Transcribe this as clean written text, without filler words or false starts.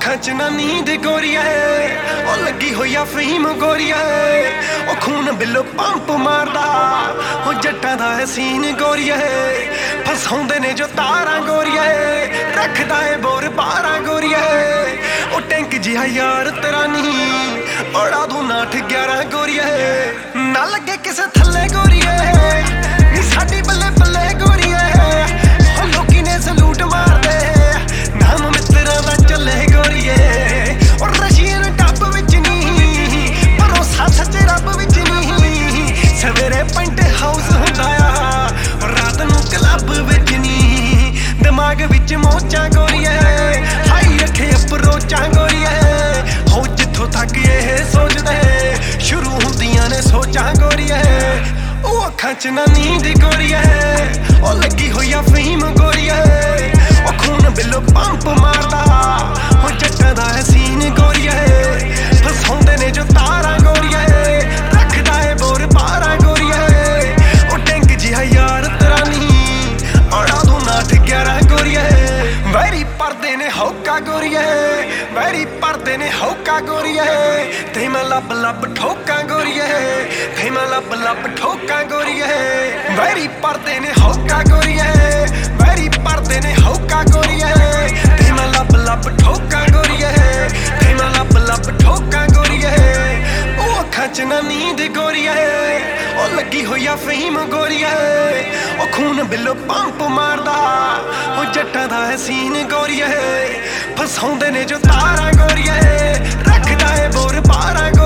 ਅੱਖਾਂ 'ਚ ਨਾ ਨੀਂਦ ਗੋਰੀਆ ਉਹ ਲੱਗੀ ਹੋਈ ਆ ਫਹੀਮ ਗੋਰੀਆ ਉਹ ਖੂਨ ਬਿੱਲੋ ਪੰਪ ਮਾਰਦਾ ਉਹ ਜੱਟਾਂ ਦਾ ਸੀਨ ਗੋਰੀਆ ਫਸਾਉਂਦੇ ਨੇ ਜੋ ਤਾਰਾਂ ਗੋਰੀਆ ਰੱਖਦਾ ਏ ਬੋਰ 12 ਗੋਰੀਆ ਉਹ ਟੈਂਕ ਜਿਹਾ ਯਾਰ ਤੇਰਾ ਨਹੀਂ ਬੜਾ ਦੂ 8-11 ਗੋਰੀਆ ਨਾ ਲੱਗੇ ਕਿਸੇ ਥੱਲੇ ਗੋਰੀਆ ਨੀ ਸਾਡੀ ਬੱਲੇ ਬੱਲੇ ਗੋਰੀਆ ਉਹ ਲੋਕੀ ਨੇ ਸਲੂਟ ਮਾਰਦੇ ਨਾਮ ਮਿੱਤਰਾਂ ਦਾ ਚੱਲੇ ਗੋਰੀਏ ਉਹ ਰਸ਼ੀਅਨ ਟੱਬ ਵਿੱਚ ਨਹੀਂ ਭਰੋਸਾ ਸੱਚੇ ਰੱਬ ਵਿੱਚ ਨਹੀਂ ਸਵੇਰੇ ਪੈਂਟ ਹਾਊਸ ਹੁੰਦਾ ਆ ਰਾਤ ਨੂੰ ਕਲੱਬ ਵਿੱਚ ਨਹੀਂ ਦਿਮਾਗ ਵਿੱਚ ਮੋਚਾਂ ਗੋਰੀਏ ਹਾਈ ਰੱਖੇ ਅਪਰੋਚਾਂ ਗੋਰੀਏ ਹੋ ਜਿੱਥੋਂ ਤੱਕ ਇਹ ਸੋਚਦੇ ਸ਼ੁਰੂ ਹੁੰਦੀਆਂ ਨੇ ਸੋਚਾਂ ਗੋਰੀਏ ਉਹ ਅੱਖਾਂ 'ਚ ਨਾ ਨੀਂਦ ਗੋਰੀਏ ਉਹ ਲੱਗੀ ਹੋਈ ਆ ਫਹੀਮ ਗੋਰੀਏ ਉਹ ਖੂਨ ਬਿੱਲੋ ਪੰਪ ਮਾਰਦਾ ਉਹ ਜੱਟਾਂ ਦਾ ਸੀਨ ਗੋਰੀਏ ਫਸਾਉਂਦੇ ਨੇ ਜੋ ਤਾਰਾਂ ਗੋਰੀਏ ਰੱਖਦਾ ਏ ਬੋਰ 12 ਗੋਰੀਏ ਉਹ ਟੈਂਕ ਜਿਹਾ ਯਾਰ ਤੇਰਾ ਨਹੀਂ ਔੜਾ ਦੂ 8-11 ਗੋਰੀਏ ਵੈਰੀ ਪਰਦੇ ਨੇ ਹੌਕਾ ਗੋਰੀਏ ਵੈਰੀ ਪਰਦੇ ਨੇ ਹੌਕਾ ਗੋਰੀਏ ਤੇ ਮੈਂ ਲੱਭ ਲੱਭ ਠੋਕਾਂ ਗੋਰੀਏ ਤੇ ਮੈਂ ਲੱਭ ਲੱਭ ਠੋਕਾਂ ਗੋਰੀਏ ਵੈਰੀ ਪਰਦੇ ਨੇ ਹੌਕਾ ਗੋਰੀਏ ਵੈਰੀ ਪਰਦੇ ਨੇ ਹੌਕਾ ਗੋਰੀਏ ਤੇ ਮੈਂ ਲੱਭ ਲੱਭ ਠੋਕਾਂ ਗੋਰੀਏ ਤੇ ਮੈਂ ਲੱਭ ਲੱਭ ਠੋਕਾਂ ਗੋਰੀਏ ਉਹ ਅੱਖਾਂ 'ਚ ਨਾ ਨੀਂਦ ਗੋਰੀਏ ਉਹ ਲੱਗੀ ਹੋਈ ਆ ਫਹੀਮ ਗੋਰੀਏ ਉਹ ਖੂਨ ਬਿੱਲੋ ਪੰਪ ਮਾਰਦਾ ਉਹ ਜੱਟਾਂ ਦਾ ਸੀਨ ਗੋਰੀਏ ਫਸਾਉਂਦੇ ਨੇ ਜੋ ਤਾਰਾਂ ਗੋਰੀਏ ਰੱਖਦਾ ਏ ਬੋਰ 12